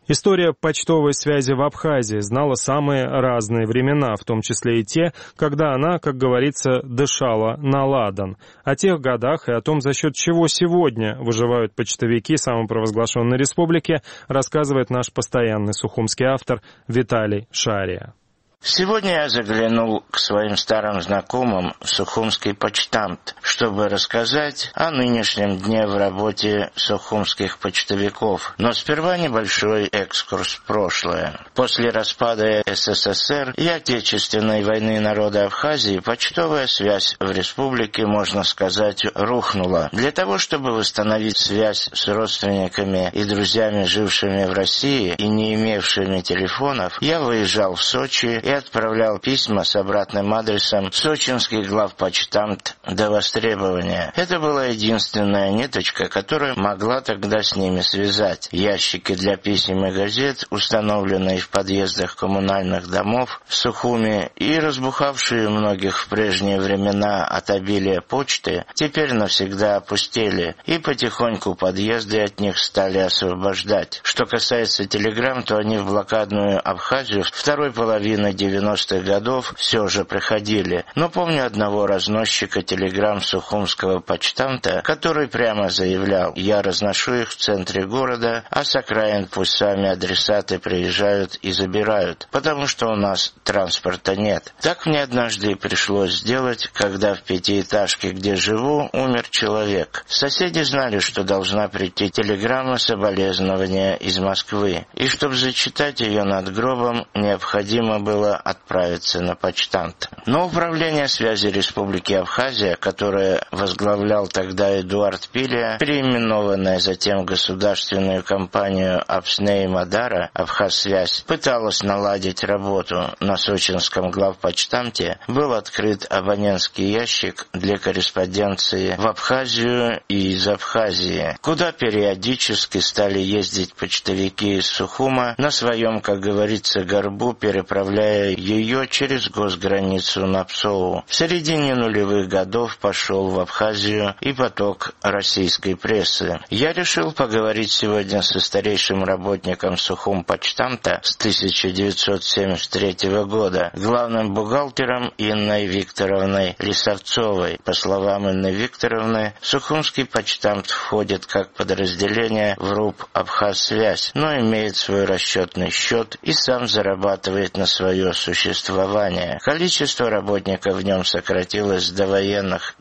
История почтовой связи в Абхазии знала самые разные времена, в том числе и те, когда она, как говорится, дышала на ладан. О тех годах и о том, за счет чего сегодня выживают почтовики самопровозглашенной республики, рассказывает наш постоянный сухумский автор Виталий Шария. Сегодня я заглянул к своим старым знакомым в Сухумский почтамт, чтобы рассказать о нынешнем дне в работе сухумских почтовиков. Но сперва небольшой экскурс в прошлое. После распада СССР и Отечественной войны народа Абхазии почтовая связь в республике, можно сказать, рухнула. Для того, чтобы восстановить связь с родственниками и друзьями, жившими в России и не имевшими телефонов, я выезжал в Сочи и отправлял письма с обратным адресом в сочинский главпочтамт до востребования. Это была единственная ниточка, которая могла тогда с ними связать. Ящики для писем и газет, установленные в подъездах коммунальных домов в Сухуми и разбухавшие многих в прежние времена от обилия почты, теперь навсегда опустели, и потихоньку подъезды от них стали освобождать. Что касается телеграмм, то они в блокадную Абхазию второй половины 90-х годов все же приходили. Но помню одного разносчика телеграмм Сухумского почтамта, который прямо заявлял: «Я разношу их в центре города, а с окраин пусть сами адресаты приезжают и забирают, потому что у нас транспорта нет». Так мне однажды и пришлось сделать, когда в пятиэтажке, где живу, умер человек. Соседи знали, что должна прийти телеграмма соболезнования из Москвы, и чтобы зачитать ее над гробом, необходимо было отправиться на почтамт. Но Управление связи Республики Абхазия, которое возглавлял тогда Эдуард Пилия, переименованное затем в государственную компанию Апсней Мадара «Абхазсвязь», пыталось наладить работу. На сочинском главпочтамте был открыт абонентский ящик для корреспонденции в Абхазию и из Абхазии, куда периодически стали ездить почтовики из Сухума на своем, как говорится, горбу, переправляя ее через госграницу на Псоу. В середине нулевых годов пошел в Абхазию и поток российской прессы. Я решил поговорить сегодня со старейшим работником Сухумпочтамта с 1973 года, главным бухгалтером Инной Викторовной Лисовцовой. По словам Инны Викторовны, Сухумский почтамт входит как подразделение в РУП «Абхазсвязь», но имеет свой расчетный счет и сам зарабатывает на свое существования. Количество работников в нем сократилось с довоенных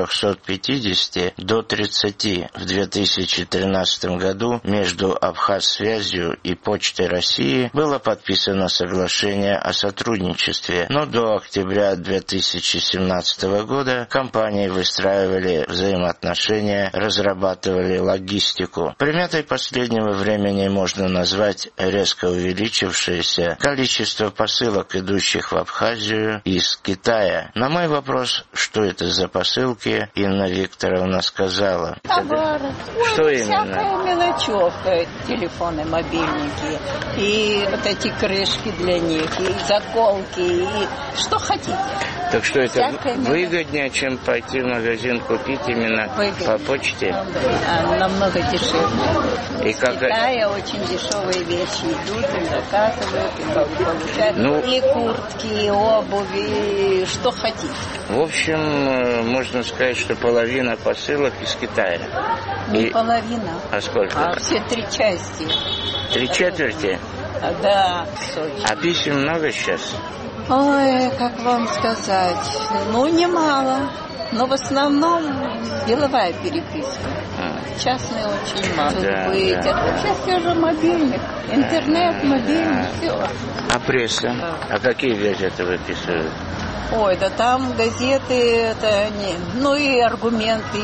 450 до 30. В 2013 году между Абхазсвязью и Почтой России было подписано соглашение о сотрудничестве, но до октября 2017 года компании выстраивали взаимоотношения, разрабатывали логистику. Приметой последнего времени можно назвать резко увеличившееся количество посылок, идущих в Абхазию из Китая. На мой вопрос, что это за посылки, Инна Викторовна сказала: товары. Что именно? Всякая мелочевка, телефоны, мобильники, и вот эти крышки для них, и заколки, и что хотите. Так что это Всякая выгоднее, чем пойти в магазин купить именно по почте? Намного дешевле. И Из как... Китая очень дешевые вещи идут, и заказывают, и получают. И куртки, и обувь, и что хотите. В общем, можно сказать, что половина посылок из Китая. Не половина. А сколько? А все 3 части. 3/4? Да. А писем много сейчас? Ой, как вам сказать, немало, но в основном деловая переписка. Частные очень мало. Да. Сейчас все же мобильник, интернет, мобильник, все. А пресса? А какие газеты выписывают? Ой, да там газеты, это не... и аргументы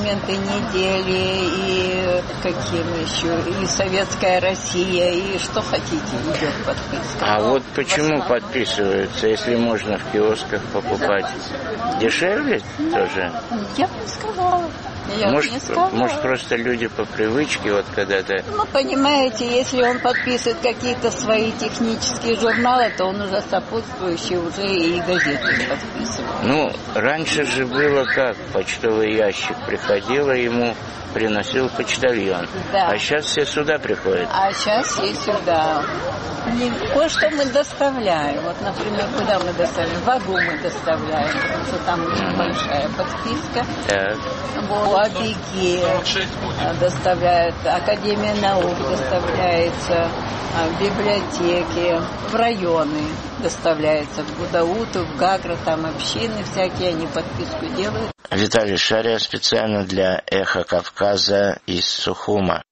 недели, и каким еще, и Советская Россия, и что хотите, идет подписка. А вот почему подписываются, если можно в киосках покупать? Дешевле тоже? Я бы сказала. Я не сказала. Может, просто люди по привычке вот когда-то... Ну, понимаете, если он подписывает какие-то свои технические журналы, то он уже сопутствующий, уже и газеты подписывает. Ну, раньше же было как? Почтовый ящик приходил, и ему приносил почтальон. Да. А сейчас все сюда приходят. А сейчас и сюда. Кое-что мы доставляем. Вот, например, куда мы доставляем? В Агу мы доставляем, потому что там очень большая подписка. Так. В Опеки доставляют, Академия наук доставляется, в библиотеки, в районы доставляется, в Гудауту, в Гагра, там общины всякие, они подписку делают. Виталий Шария специально для «Эхо Кавказа» из Сухума.